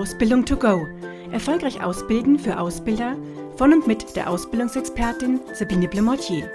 Ausbildung to go. Erfolgreich ausbilden für Ausbilder von und mit der Ausbildungsexpertin Sabine Blemortier.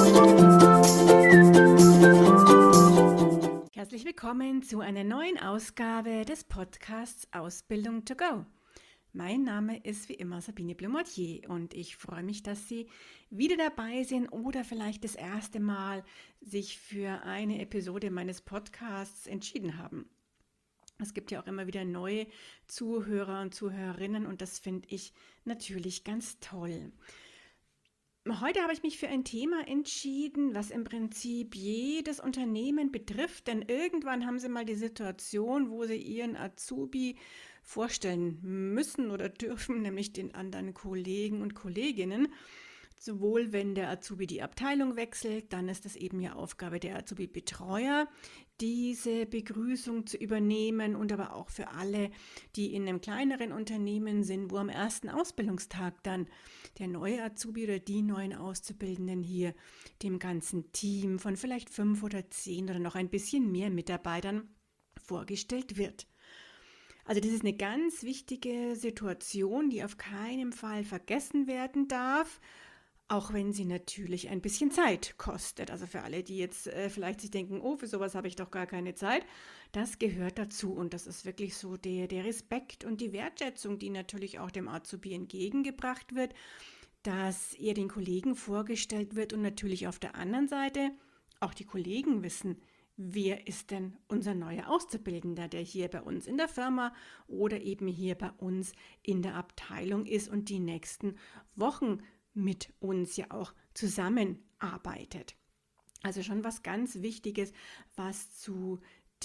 Herzlich willkommen zu einer neuen Ausgabe des Podcasts Ausbildung to go. Mein Name ist wie immer Sabine Blemortier und ich freue mich, dass Sie wieder dabei sind oder vielleicht das erste Mal sich für eine Episode meines Podcasts entschieden haben. Es gibt ja auch immer wieder neue Zuhörer und Zuhörerinnen und das finde ich natürlich ganz toll. Heute habe ich mich für ein Thema entschieden, was im Prinzip jedes Unternehmen betrifft, denn irgendwann haben sie mal die Situation, wo sie ihren Azubi vorstellen müssen oder dürfen, nämlich den anderen Kollegen und Kolleginnen. Sowohl wenn der Azubi die Abteilung wechselt, dann ist es eben ja Aufgabe der Azubi-Betreuer, diese Begrüßung zu übernehmen und aber auch für alle, die in einem kleineren Unternehmen sind, wo am ersten Ausbildungstag dann der neue Azubi oder die neuen Auszubildenden hier dem ganzen Team von vielleicht 5 oder 10 oder noch ein bisschen mehr Mitarbeitern vorgestellt wird. Also das ist eine ganz wichtige Situation, die auf keinen Fall vergessen werden darf. Auch wenn sie natürlich ein bisschen Zeit kostet. Also für alle, die jetzt vielleicht sich denken, oh, für sowas habe ich doch gar keine Zeit. Das gehört dazu und das ist wirklich so der Respekt und die Wertschätzung, die natürlich auch dem Azubi entgegengebracht wird, dass er den Kollegen vorgestellt wird und natürlich auf der anderen Seite auch die Kollegen wissen, wer ist denn unser neuer Auszubildender, der hier bei uns in der Firma oder eben hier bei uns in der Abteilung ist und die nächsten Wochen mit uns ja auch zusammenarbeitet. Also schon was ganz Wichtiges, was zur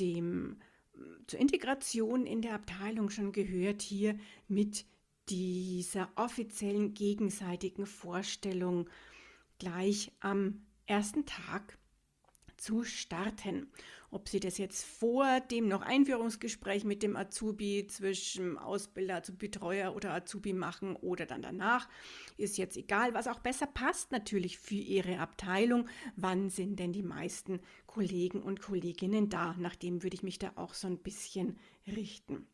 Integration in der Abteilung schon gehört, hier mit dieser offiziellen gegenseitigen Vorstellung gleich am ersten Tag zu starten. Ob Sie das jetzt vor dem noch Einführungsgespräch mit dem Azubi zwischen Ausbilder, Azubi-Betreuer oder Azubi machen oder dann danach, ist jetzt egal, was auch besser passt natürlich für Ihre Abteilung. Wann sind denn die meisten Kollegen und Kolleginnen da? Nach dem würde ich mich da auch so ein bisschen richten.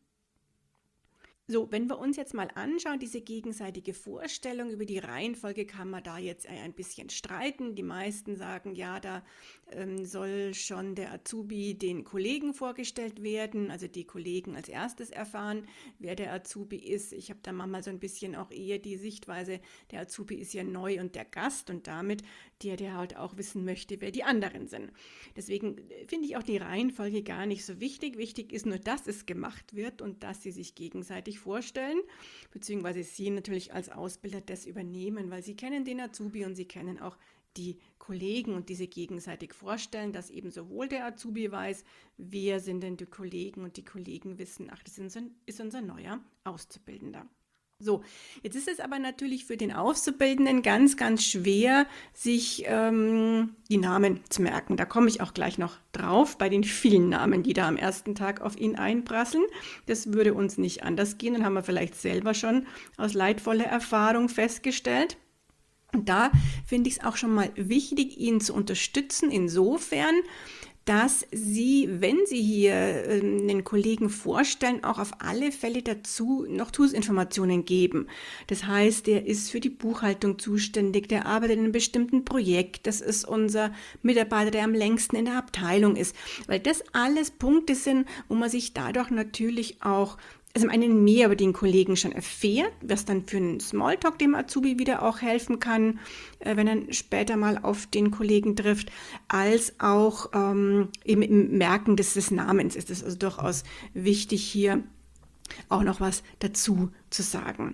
So, wenn wir uns jetzt mal anschauen, diese gegenseitige Vorstellung, über die Reihenfolge kann man da jetzt ein bisschen streiten. Die meisten sagen, ja, da soll schon der Azubi den Kollegen vorgestellt werden, also die Kollegen als erstes erfahren, wer der Azubi ist. Ich habe da manchmal so ein bisschen auch eher die Sichtweise, der Azubi ist ja neu und der Gast und damit der halt auch wissen möchte, wer die anderen sind. Deswegen finde ich auch die Reihenfolge gar nicht so wichtig. Wichtig ist nur, dass es gemacht wird und dass sie sich gegenseitig vorstellen, beziehungsweise Sie natürlich als Ausbilder das übernehmen, weil Sie kennen den Azubi und Sie kennen auch die Kollegen und diese gegenseitig vorstellen, dass eben sowohl der Azubi weiß, wer sind denn die Kollegen und die Kollegen wissen, ach, das ist unser neuer Auszubildender. So, jetzt ist es aber natürlich für den Auszubildenden ganz, ganz schwer, sich die Namen zu merken. Da komme ich auch gleich noch drauf, bei den vielen Namen, die da am ersten Tag auf ihn einprasseln. Das würde uns nicht anders gehen und haben wir vielleicht selber schon aus leidvoller Erfahrung festgestellt. Und da finde ich es auch schon mal wichtig, ihn zu unterstützen, insofern, dass Sie, wenn Sie hier einen Kollegen vorstellen, auch auf alle Fälle dazu noch Zusatzinformationen geben. Das heißt, der ist für die Buchhaltung zuständig, der arbeitet in einem bestimmten Projekt, das ist unser Mitarbeiter, der am längsten in der Abteilung ist, weil das alles Punkte sind, wo man sich dadurch natürlich auch zum einen mehr über den Kollegen schon erfährt, was dann für einen Smalltalk dem Azubi wieder auch helfen kann, wenn er später mal auf den Kollegen trifft, als auch eben im Merken des Namens ist es also durchaus wichtig, hier auch noch was dazu zu sagen.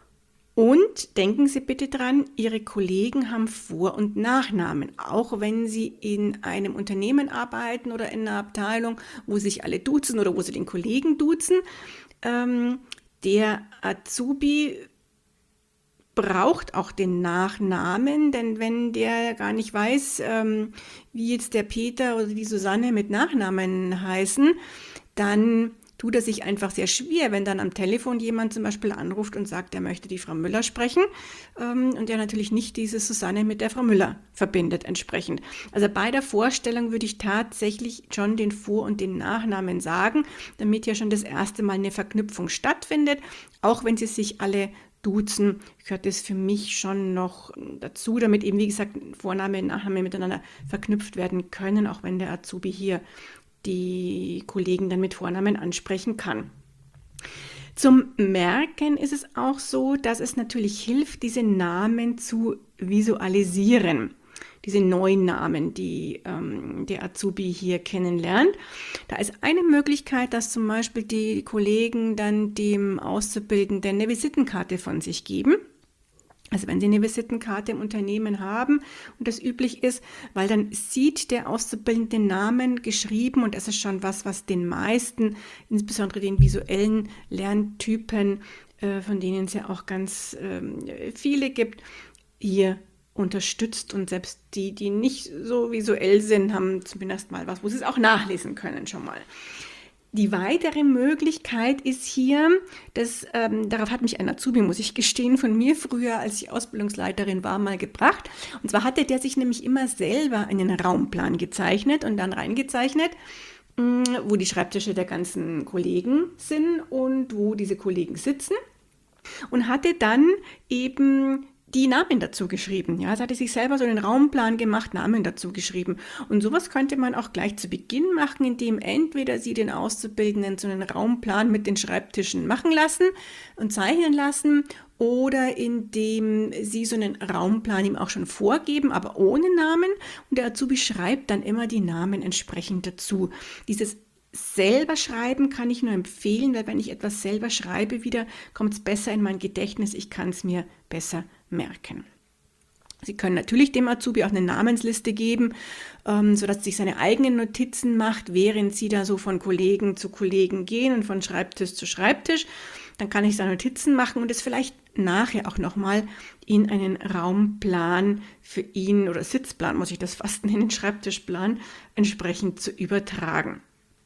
Und denken Sie bitte dran, Ihre Kollegen haben Vor- und Nachnamen, auch wenn Sie in einem Unternehmen arbeiten oder in einer Abteilung, wo sich alle duzen oder wo Sie den Kollegen duzen. Der Azubi braucht auch den Nachnamen, denn wenn der gar nicht weiß, wie jetzt der Peter oder die Susanne mit Nachnamen heißen, dann tut er sich einfach sehr schwer, wenn dann am Telefon jemand zum Beispiel anruft und sagt, er möchte die Frau Müller sprechen und er natürlich nicht diese Susanne mit der Frau Müller verbindet entsprechend. Also bei der Vorstellung würde ich tatsächlich schon den Vor- und den Nachnamen sagen, damit ja schon das erste Mal eine Verknüpfung stattfindet, auch wenn sie sich alle duzen, gehört es für mich schon noch dazu, damit eben, wie gesagt, Vorname und Nachname miteinander verknüpft werden können, auch wenn der Azubi hier die Kollegen dann mit Vornamen ansprechen kann. Zum Merken ist es auch so, dass es natürlich hilft, diese Namen zu visualisieren. Diese neuen Namen, die der Azubi hier kennenlernt. Da ist eine Möglichkeit, dass zum Beispiel die Kollegen dann dem Auszubildenden eine Visitenkarte von sich geben. Also wenn Sie eine Visitenkarte im Unternehmen haben und das üblich ist, weil dann sieht der Auszubildende den Namen geschrieben und das ist schon was den meisten, insbesondere den visuellen Lerntypen, von denen es ja auch ganz viele gibt, hier unterstützt und selbst die nicht so visuell sind, haben zumindest mal was, wo sie es auch nachlesen können schon mal. Die weitere Möglichkeit ist hier, darauf hat mich ein Azubi, muss ich gestehen, von mir früher, als ich Ausbildungsleiterin war, mal gebracht. Und zwar hatte der sich nämlich immer selber einen Raumplan gezeichnet und dann reingezeichnet, wo die Schreibtische der ganzen Kollegen sind und wo diese Kollegen sitzen. Und hatte dann eben die Namen dazu geschrieben. Ja, es hatte sich selber so einen Raumplan gemacht, Namen dazu geschrieben. Und sowas könnte man auch gleich zu Beginn machen, indem entweder Sie den Auszubildenden so einen Raumplan mit den Schreibtischen machen lassen und zeichnen lassen oder indem Sie so einen Raumplan ihm auch schon vorgeben, aber ohne Namen. Und der Azubi schreibt dann immer die Namen entsprechend dazu. Dieses selber schreiben kann ich nur empfehlen, weil wenn ich etwas selber schreibe, wieder kommt es besser in mein Gedächtnis, ich kann es mir besser merken. Sie können natürlich dem Azubi auch eine Namensliste geben, sodass er sich seine eigenen Notizen macht, während Sie da so von Kollegen zu Kollegen gehen und von Schreibtisch zu Schreibtisch. Dann kann ich seine Notizen machen und es vielleicht nachher auch nochmal in einen Raumplan für ihn oder Sitzplan, muss ich das fast nennen, Schreibtischplan, entsprechend zu übertragen.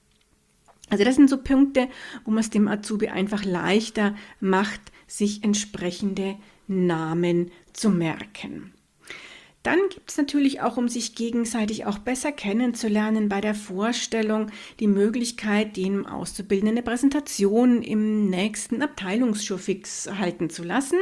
Also das sind so Punkte, wo man es dem Azubi einfach leichter macht, sich entsprechende Namen zu merken. Dann gibt es natürlich auch, um sich gegenseitig auch besser kennenzulernen, bei der Vorstellung die Möglichkeit, dem Auszubildenden eine Präsentation im nächsten Abteilungsschurfix halten zu lassen,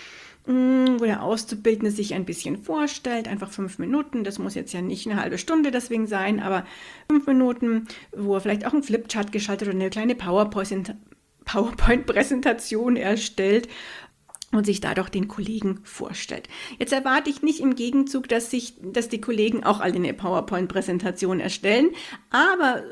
wo der Auszubildende sich ein bisschen vorstellt, einfach 5 Minuten, das muss jetzt ja nicht eine halbe Stunde deswegen sein, aber 5 Minuten, wo er vielleicht auch einen Flipchart geschaltet oder eine kleine PowerPoint-Präsentation erstellt und sich dadurch den Kollegen vorstellt. Jetzt erwarte ich nicht im Gegenzug, dass die Kollegen auch alle eine PowerPoint-Präsentation erstellen, aber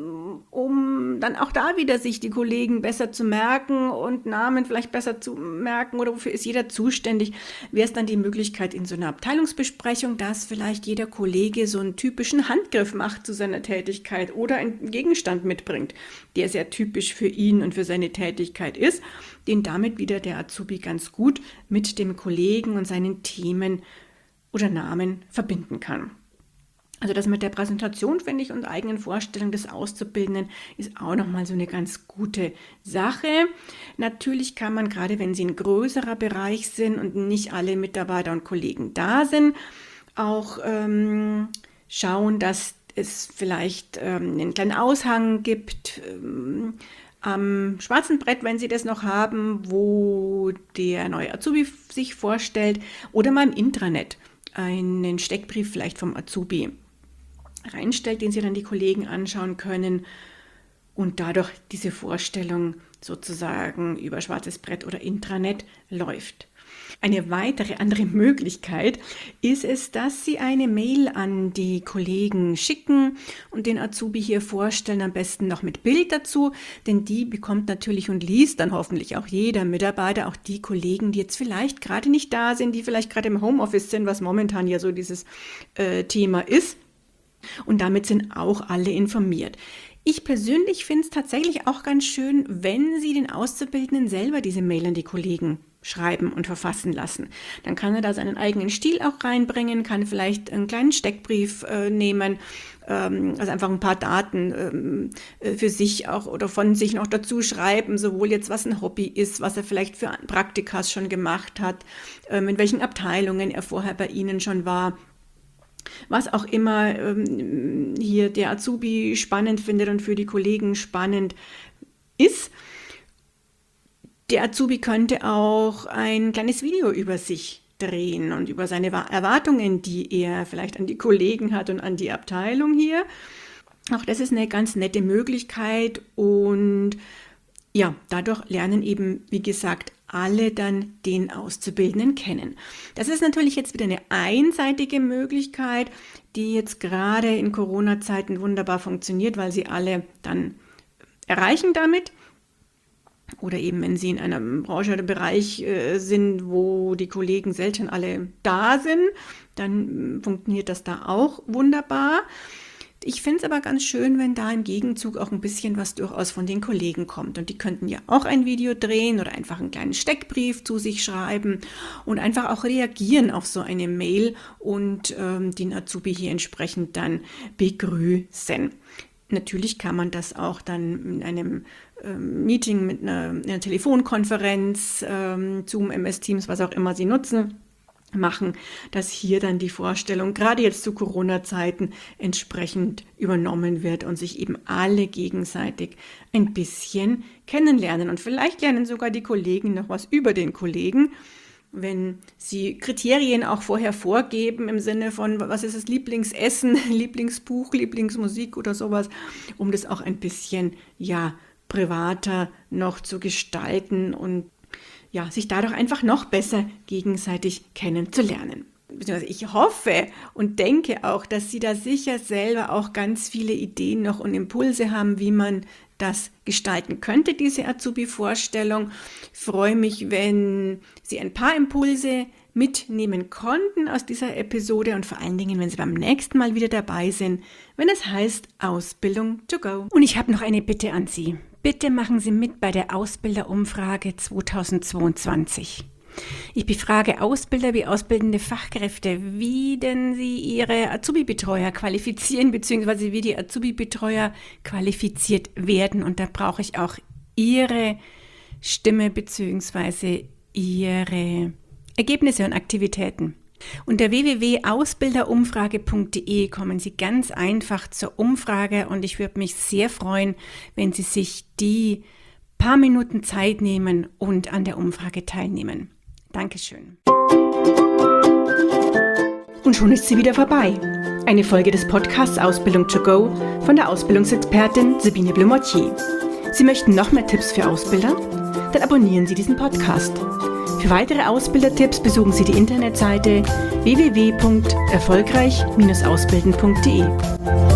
um dann auch da wieder sich die Kollegen besser zu merken und Namen vielleicht besser zu merken oder wofür ist jeder zuständig, wäre es dann die Möglichkeit in so einer Abteilungsbesprechung, dass vielleicht jeder Kollege so einen typischen Handgriff macht zu seiner Tätigkeit oder einen Gegenstand mitbringt, der sehr typisch für ihn und für seine Tätigkeit ist, den damit wieder der Azubi ganz gut mit dem Kollegen und seinen Themen oder Namen verbinden kann. Also das mit der Präsentation, finde ich, und eigenen Vorstellungen des Auszubildenden ist auch nochmal so eine ganz gute Sache. Natürlich kann man, gerade wenn Sie ein größerer Bereich sind und nicht alle Mitarbeiter und Kollegen da sind, auch schauen, dass es vielleicht einen kleinen Aushang gibt, am schwarzen Brett, wenn Sie das noch haben, wo der neue Azubi sich vorstellt, oder mal im Intranet einen Steckbrief vielleicht vom Azubi reinstellt, den Sie dann die Kollegen anschauen können und dadurch diese Vorstellung sozusagen über schwarzes Brett oder Intranet läuft. Eine weitere andere Möglichkeit ist es, dass Sie eine Mail an die Kollegen schicken und den Azubi hier vorstellen, am besten noch mit Bild dazu, denn die bekommt natürlich und liest dann hoffentlich auch jeder Mitarbeiter, auch die Kollegen, die jetzt vielleicht gerade nicht da sind, die vielleicht gerade im Homeoffice sind, was momentan ja so dieses Thema ist. Und damit sind auch alle informiert. Ich persönlich finde es tatsächlich auch ganz schön, wenn Sie den Auszubildenden selber diese Mail an die Kollegen schreiben und verfassen lassen. Dann kann er da seinen eigenen Stil auch reinbringen, kann vielleicht einen kleinen Steckbrief nehmen, also einfach ein paar Daten für sich auch oder von sich noch dazu schreiben, sowohl jetzt was ein Hobby ist, was er vielleicht für Praktikas schon gemacht hat, in welchen Abteilungen er vorher bei Ihnen schon war, was auch immer hier der Azubi spannend findet und für die Kollegen spannend ist. Der Azubi könnte auch ein kleines Video über sich drehen und über seine Erwartungen, die er vielleicht an die Kollegen hat und an die Abteilung hier. Auch das ist eine ganz nette Möglichkeit und ja, dadurch lernen eben, wie gesagt, alle dann den Auszubildenden kennen. Das ist natürlich jetzt wieder eine einseitige Möglichkeit, die jetzt gerade in Corona-Zeiten wunderbar funktioniert, weil sie alle dann erreichen damit. Oder eben, wenn Sie in einer Branche oder Bereich sind, wo die Kollegen selten alle da sind, dann funktioniert das da auch wunderbar. Ich finde es aber ganz schön, wenn da im Gegenzug auch ein bisschen was durchaus von den Kollegen kommt. Und die könnten ja auch ein Video drehen oder einfach einen kleinen Steckbrief zu sich schreiben und einfach auch reagieren auf so eine Mail und den Azubi hier entsprechend dann begrüßen. Natürlich kann man das auch dann in einem Meeting mit einer Telefonkonferenz, Zoom, MS Teams, was auch immer Sie nutzen, machen, dass hier dann die Vorstellung, gerade jetzt zu Corona-Zeiten, entsprechend übernommen wird und sich eben alle gegenseitig ein bisschen kennenlernen. Und vielleicht lernen sogar die Kollegen noch was über den Kollegen, wenn Sie Kriterien auch vorher vorgeben im Sinne von, was ist das Lieblingsessen, Lieblingsbuch, Lieblingsmusik oder sowas, um das auch ein bisschen, privater noch zu gestalten und sich dadurch einfach noch besser gegenseitig kennenzulernen. Ich hoffe und denke auch, dass Sie da sicher selber auch ganz viele Ideen noch und Impulse haben, wie man das gestalten könnte, diese Azubi-Vorstellung. Ich freue mich, wenn Sie ein paar Impulse mitnehmen konnten aus dieser Episode und vor allen Dingen, wenn Sie beim nächsten Mal wieder dabei sind, wenn es heißt Ausbildung to go. Und ich habe noch eine Bitte an Sie. Bitte machen Sie mit bei der Ausbilderumfrage 2022. Ich befrage Ausbilder wie ausbildende Fachkräfte, wie denn sie ihre Azubi-Betreuer qualifizieren, beziehungsweise wie die Azubi-Betreuer qualifiziert werden. Und da brauche ich auch Ihre Stimme beziehungsweise Ihre Ergebnisse und Aktivitäten. Unter www.ausbilderumfrage.de kommen Sie ganz einfach zur Umfrage und ich würde mich sehr freuen, wenn Sie sich die paar Minuten Zeit nehmen und an der Umfrage teilnehmen. Dankeschön. Und schon ist sie wieder vorbei. Eine Folge des Podcasts Ausbildung to go von der Ausbildungsexpertin Sabine Blumottier. Sie möchten noch mehr Tipps für Ausbilder? Dann abonnieren Sie diesen Podcast. Für weitere Ausbildertipps besuchen Sie die Internetseite www.erfolgreich-ausbilden.de.